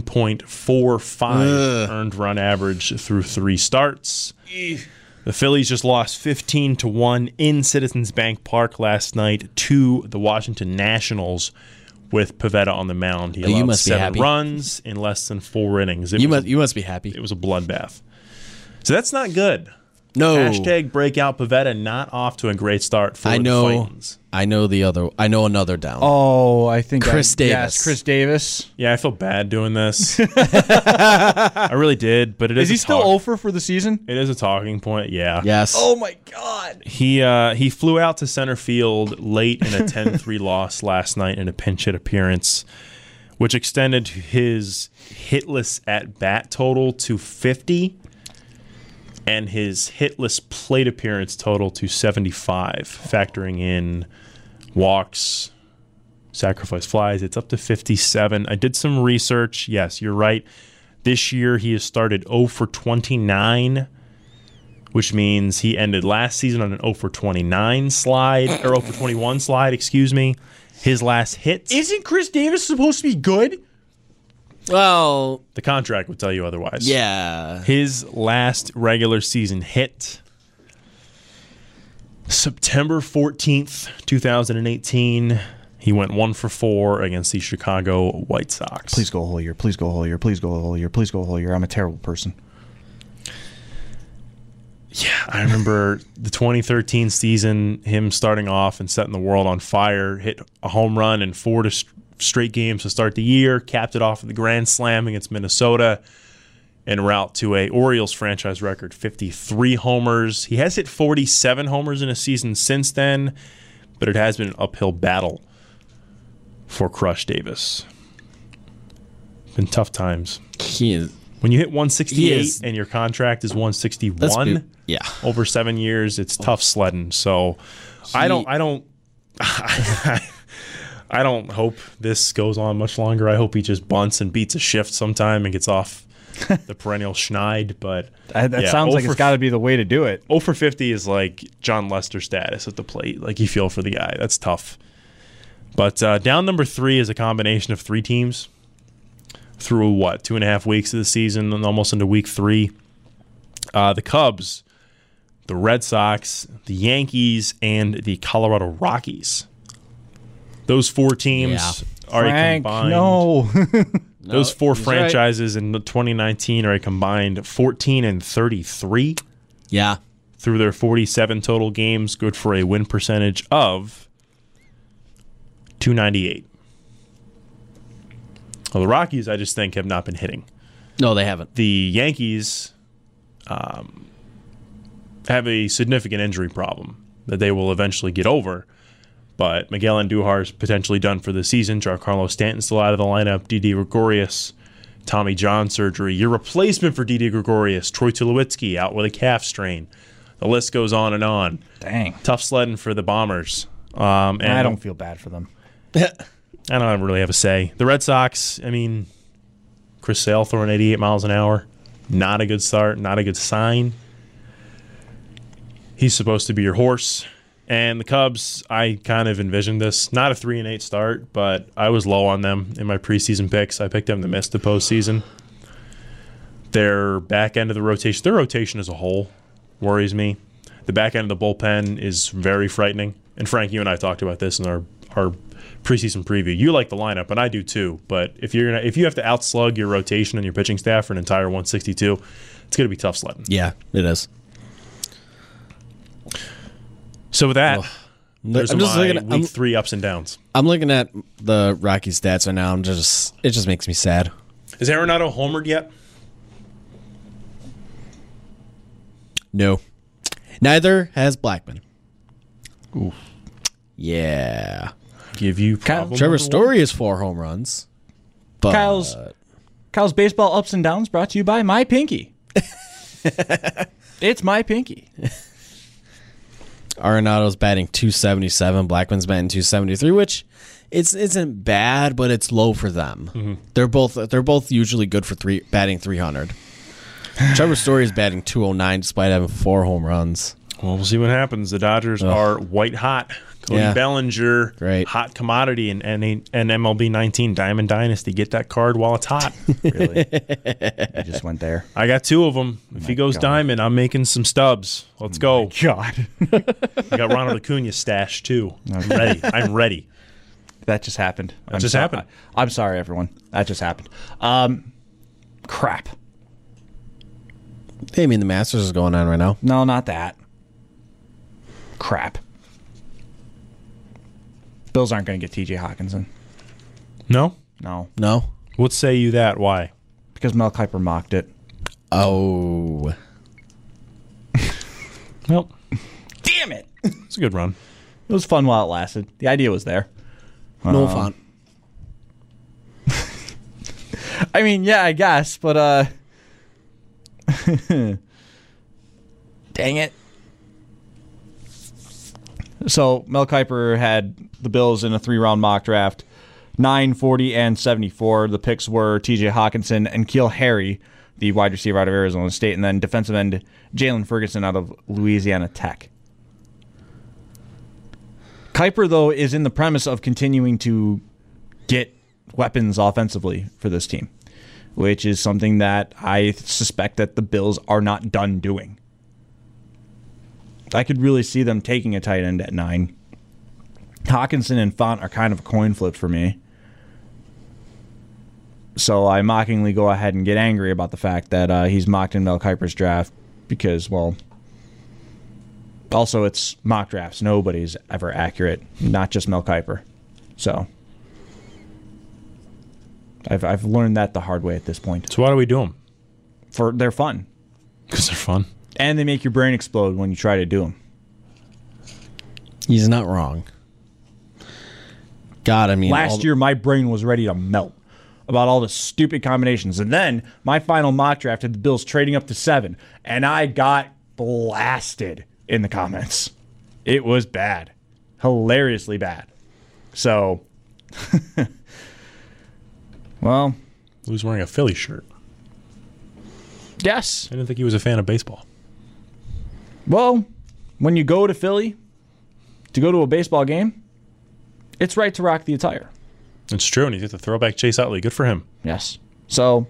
9.45 earned run average through 3 starts. The Phillies just lost 15-1 in Citizens Bank Park last night to the Washington Nationals with Pivetta on the mound. He allowed 7 runs in less than 4 innings. You must be happy. It was a bloodbath. So that's not good. No. Hashtag breakout Pivetta, not off to a great start for the Titans. I know another down. Oh, I think Chris Davis. Yes, Chris Davis. Yeah, I feel bad doing this. I really did, but it is. Is he still over for the season? It is a talking point. Yeah. Yes. Oh my God. He flew out to center field late in a 10-3 loss last night in a pinch hit appearance, which extended his hitless at bat total to 50. And his hitless plate appearance total to 75, factoring in walks, sacrifice flies. It's up to 57. I did some research. Yes, you're right. This year he has started 0 for 29, which means he ended last season on an 0 for 29 slide, or 0 for 21 slide, excuse me. His last hit. Isn't Chris Davis supposed to be good? Well, the contract would tell you otherwise. Yeah. His last regular season hit, September 14th, 2018. He went 1 for 4 against the Chicago White Sox. Please go a whole year. Please go a whole year. Please go a whole year. Please go a whole year. I'm a terrible person. Yeah, I remember the 2013 season, him starting off and setting the world on fire, hit a home run in 4 straight games to start the year, capped it off with the grand slam against Minnesota, en route to a Orioles franchise record, 53 homers. He has hit 47 homers in a season since then, but it has been an uphill battle for Crush Davis. Been tough times. He is When you hit 168 and your contract is 161 over 7 years, it's tough sledding. So I don't hope this goes on much longer. I hope he just bunts and beats a shift sometime and gets off the perennial schneid. But that sounds like it's got to be the way to do it. 0 for 50 is like John Lester status at the plate. Like, you feel for the guy. That's tough. But down number 3 is a combination of 3 teams through 2.5 weeks of the season and almost into week 3. The Cubs, the Red Sox, the Yankees, and the Colorado Rockies. Those 4 teams are a combined. No. Those 4 franchises in 2019 are a combined 14-33. Yeah. Through their 47 total games, good for a win percentage of .298. Well, the Rockies, I just think, have not been hitting. No, they haven't. The Yankees have a significant injury problem that they will eventually get over. But Miguel Andujar is potentially done for the season. Giancarlo Stanton's still out of the lineup. Didi Gregorius, Tommy John surgery. Your replacement for Didi Gregorius, Troy Tulowitzki, out with a calf strain. The list goes on and on. Dang. Tough sledding for the Bombers. And I don't feel bad for them. I don't really have a say. The Red Sox, Chris Sale throwing 88 miles an hour. Not a good start, not a good sign. He's supposed to be your horse. And the Cubs, I kind of envisioned this. Not a 3-8 start, but I was low on them in my preseason picks. I picked them to miss the postseason. Their back end of the rotation, their rotation as a whole worries me. The back end of the bullpen is very frightening. And Frank, you and I talked about this in our preseason preview. You like the lineup, and I do too. But if you have to outslug your rotation and your pitching staff for an entire 162, it's going to be tough sledding. Yeah, it is. So with that, there's my week 3 ups and downs. I'm looking at the Rocky stats right now. It just makes me sad. Is Arenado homered yet? No. Neither has Blackman. Ooh. Yeah. Give you Trevor Story has 4 home runs. But Kyle's baseball ups and downs brought to you by My Pinky. It's My Pinky. Arenado's batting .277. Blackman's batting .273, which isn't bad, but it's low for them. Mm-hmm. They're both usually good for batting .300. Trevor Story is batting .209 despite having 4 home runs. Well, we'll see what happens. The Dodgers are white hot. Cody Bellinger, great. Hot commodity in MLB 19 Diamond Dynasty. Get that card while it's hot. Really? You just went there. I got 2 of them. If he goes diamond, I'm making some stubs. Let's go. God. I got Ronald Acuna stashed too. I'm ready. That just happened. Happened. I'm sorry, everyone. That just happened. Crap. Hey, I mean, the Masters is going on right now. No, not that. Crap. Bills aren't going to get T.J. Hawkinson. No? No? What say you that? Why? Because Mel Kiper mocked it. Oh. Well. Damn it! It's a good run. It was fun while it lasted. The idea was there. No fun. I mean, yeah, I guess, but dang it. So Mel Kiper had the Bills in a 3-round mock draft, 9, 40, and 74. The picks were T.J. Hawkinson and N'Keal Harry, the wide receiver out of Arizona State, and then defensive end Jalen Ferguson out of Louisiana Tech. Kiper, though, is in the premise of continuing to get weapons offensively for this team, which is something that I suspect that the Bills are not done doing. I could really see them taking a tight end at 9. Hawkinson and Font are kind of a coin flip for me. So I mockingly go ahead and get angry about the fact that he's mocked in Mel Kiper's draft because, well, also it's mock drafts. Nobody's ever accurate, not just Mel Kiper. So I've learned that the hard way at this point. So why do we do them? They're fun. Because they're fun. And they make your brain explode when you try to do them. He's not wrong. God, I mean... Last year, my brain was ready to melt. about all the stupid combinations. And then my final mock draft had the Bills trading up to 7, and I got blasted in the comments. It was bad. Hilariously bad. So, well. He was wearing a Philly shirt. Yes. I didn't think he was a fan of baseball. Well, when you go to Philly to go to a baseball game, it's right to rock the attire. It's true, and he's got the throwback Chase Utley. Good for him. Yes. So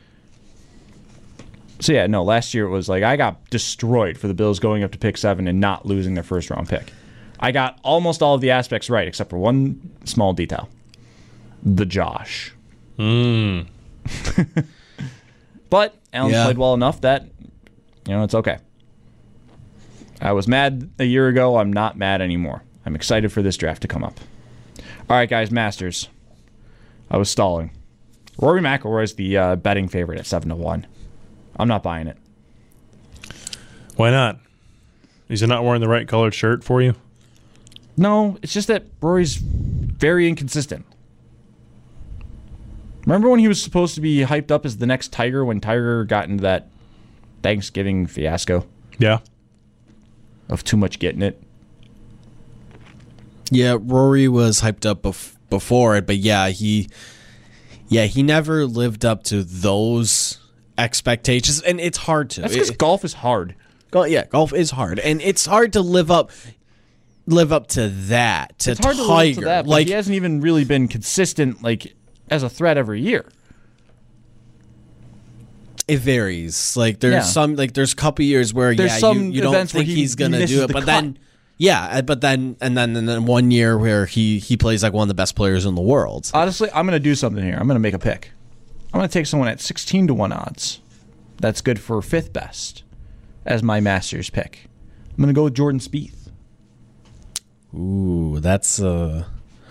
yeah, no, last year it was like I got destroyed for the Bills going up to pick 7 and not losing their first round pick. I got almost all of the aspects right except for one small detail. The Josh. But Allen played well enough that, it's okay. I was mad a year ago. I'm not mad anymore. I'm excited for this draft to come up. All right, guys, Masters. I was stalling. Rory McIlroy is the betting favorite at 7-1. I'm not buying it. Why not? Is he not wearing the right colored shirt for you? No, it's just that Rory's very inconsistent. Remember when he was supposed to be hyped up as the next Tiger when Tiger got into that Thanksgiving fiasco? Yeah. Of too much getting it? Yeah, Rory was hyped up before it, but he never lived up to those expectations, and it's hard to. That's because golf is hard. Golf is hard, and it's hard to live up to that. It's hard Tiger. to live up to that, but he hasn't even really been consistent, as a threat every year. It varies. There's there's a couple years where you don't think he's gonna do it, but then. Yeah, but then 1 year where he plays like one of the best players in the world. Honestly, I'm going to do something here. I'm going to make a pick. I'm going to take someone at 16-1 odds. That's good for 5th best as my Masters pick. I'm going to go with Jordan Spieth. Ooh, that's I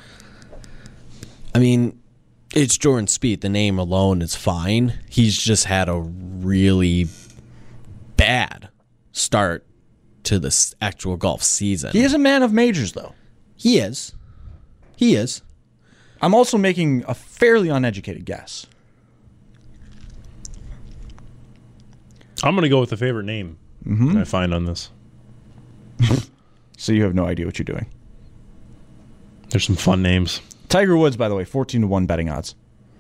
mean, it's Jordan Spieth. The name alone is fine. He's just had a really bad start to this actual golf season. He is a man of majors, though. He is. I'm also making a fairly uneducated guess. I'm going to go with the favorite name I find on this. So you have no idea what you're doing. There's some fun names. Tiger Woods, by the way, 14-1 betting odds.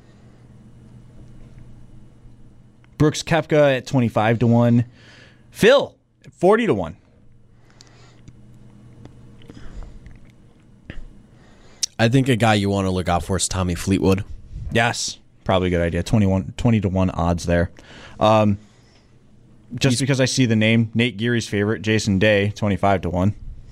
Brooks Koepka at 25-1. Phil at 40-1. I think a guy you want to look out for is Tommy Fleetwood. Yes, probably a good idea. 20-1 odds there. Just because I see the name, Nate Geary's favorite, Jason Day, 25-1.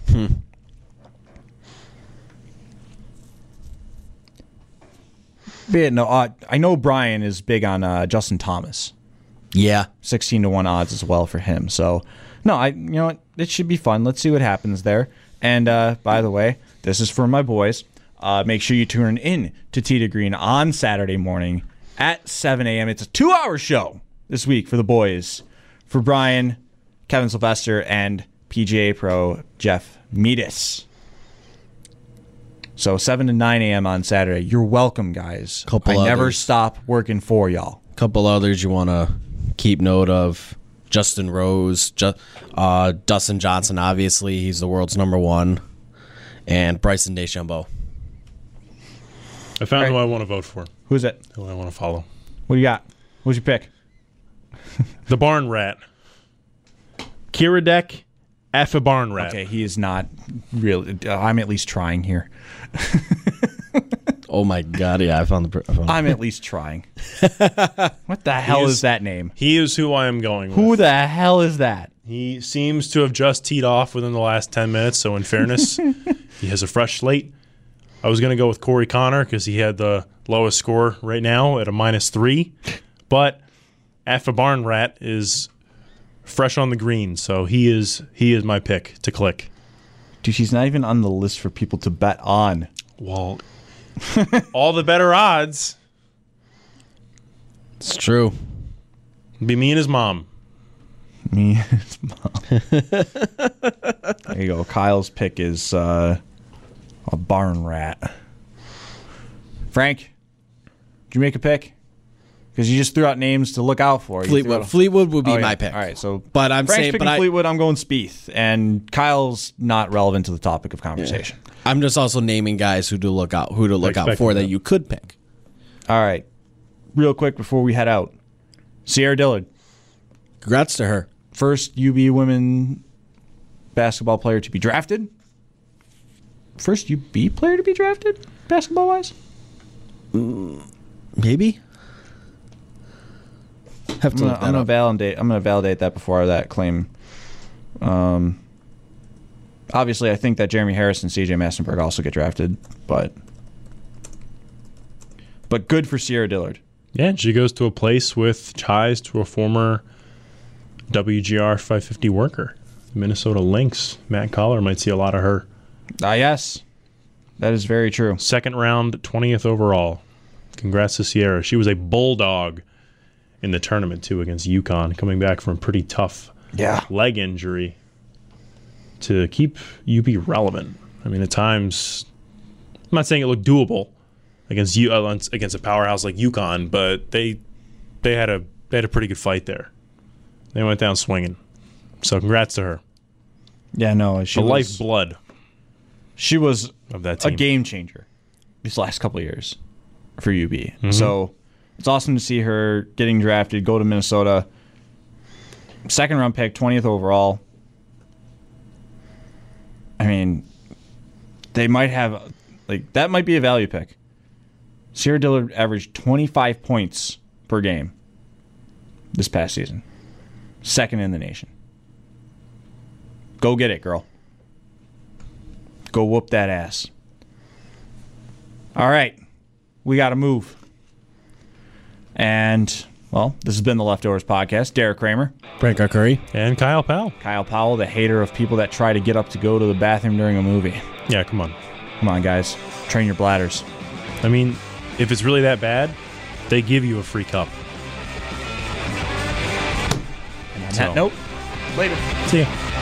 But no, I know Brian is big on Justin Thomas. Yeah, 16-1 odds as well for him. So, no, it should be fun. Let's see what happens there. And by the way, this is for my boys. Make sure you tune in to Tee to Green on Saturday morning at 7 a.m. It's a 2-hour show this week for the boys. For Brian, Kevin Sylvester, and PGA Pro Jeff Meadis. So 7 to 9 a.m. on Saturday. You're welcome, guys. I never stop working for y'all. Couple others you want to keep note of. Justin Rose, Dustin Johnson, obviously. He's the world's number 1. And Bryson DeChambeau. I found who I want to vote for. Who's it? Who I want to follow. What do you got? What's your pick? The Barn Rat. Kiradech F. Barn Rat. Okay, he is not really. I'm at least trying here. Oh my God! Yeah, I found the. I'm at least trying. What the hell is that name? He is who I am going with. Who the hell is that? He seems to have just teed off within the last 10 minutes. So in fairness, he has a fresh slate. I was going to go with Corey Connor because he had the lowest score right now at a -3, but F. Barn Rat is fresh on the green, so he is my pick to click. Dude, he's not even on the list for people to bet on. Well, all the better odds. It's true. It'd be me and his mom. Me and his mom. There you go. Kyle's pick is a Barn Rat. Frank, did you make a pick? Because you just threw out names to look out for. Fleetwood would be my pick. All right, so but I'm Frank's saying, picking Fleetwood. I'm going Spieth, and Kyle's not relevant to the topic of conversation. Yeah. I'm just also naming guys who to look out for that you could pick. All right, real quick before we head out, Sierra Dillard. Congrats to her. First UB women basketball player to be drafted. First UB player to be drafted, basketball wise. Maybe. I'm gonna validate that before that claim. Obviously, I think that Jeremy Harris and CJ Massenberg also get drafted, but good for Sierra Dillard. Yeah, she goes to a place with ties to a former WGR 550 worker, Minnesota Lynx. Matt Collar might see a lot of her. Yes, that is very true. Second round, 20th overall. Congrats to Sierra. She was a bulldog in the tournament, too, against UConn, coming back from a pretty tough leg injury to keep UP relevant. I mean, at times, I'm not saying it looked doable against a powerhouse like UConn, but they had a pretty good fight there. They went down swinging. So congrats to her. Yeah, no, the lifeblood. She was of that team. A game changer these last couple of years for UB. Mm-hmm. So it's awesome to see her getting drafted, go to Minnesota. Second round pick, 20th overall. I mean, they might have, that might be a value pick. Sierra Dillard averaged 25 points per game this past season. Second in the nation. Go get it, girl. Go whoop that ass. All right. We got to move. And, well, this has been the Leftovers Podcast. Derek Kramer. Frank Curry. And Kyle Powell. Kyle Powell, the hater of people that try to get up to go to the bathroom during a movie. Yeah, come on. Come on, guys. Train your bladders. I mean, if it's really that bad, they give you a free cup. And on that note, later. See ya.